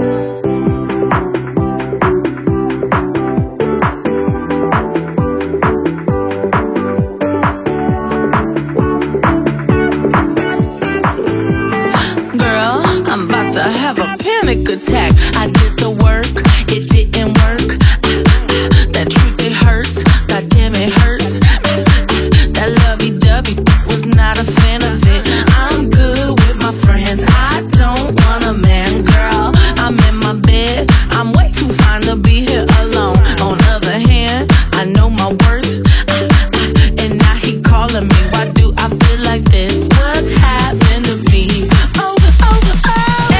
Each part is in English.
Have a panic attack. I did the work, it didn't work. That truth, it hurts. God damn, it hurts. That lovey-dovey was not a fan of it. I'm good with my friends. I don't want a man, girl. I'm in my bed. I'm way too fine to be here alone. On the other hand, I know my worth. And now he calling me. Why do I feel like this? What's happened to me? Oh, oh, oh.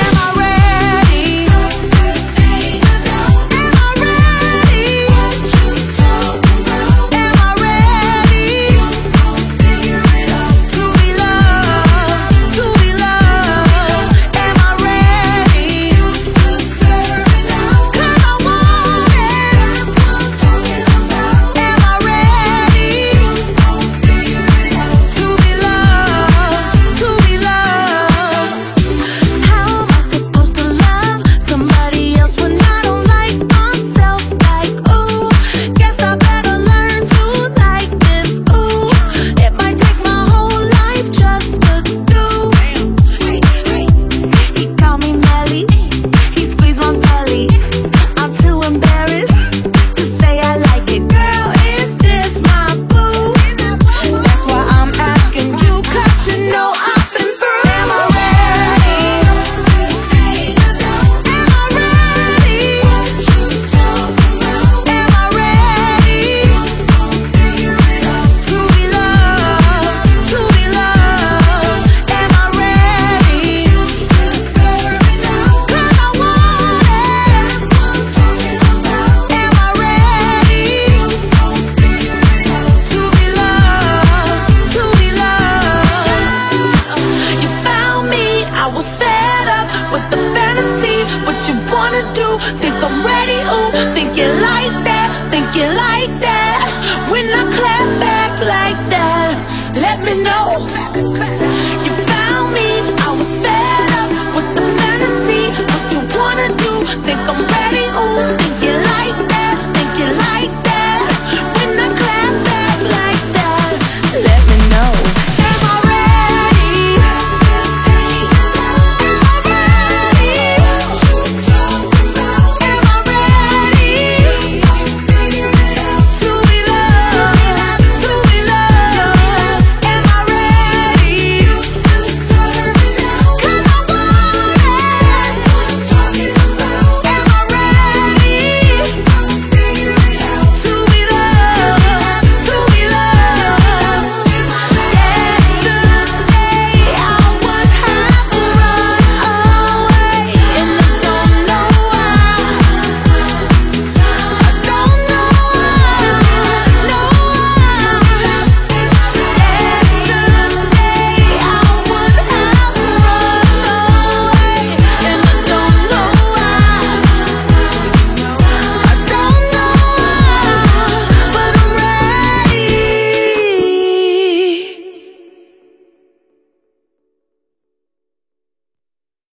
Think I'm ready, ooh, think you like that, think you like that. When I clap back like that, let me know.